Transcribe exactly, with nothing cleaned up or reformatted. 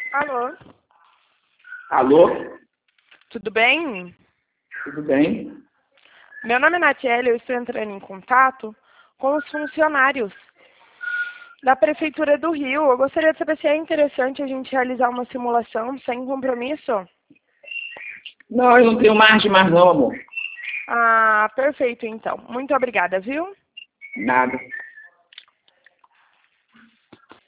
Alô? Alô? Tudo bem? Tudo bem? Meu nome é Natiele, eu estou entrando em contato com os funcionários da Prefeitura do Rio. Eu gostaria de saber se é interessante a gente realizar uma simulação sem compromisso. Não, eu não tenho margem mais não, amor. Ah, perfeito então. Muito obrigada, viu? Nada.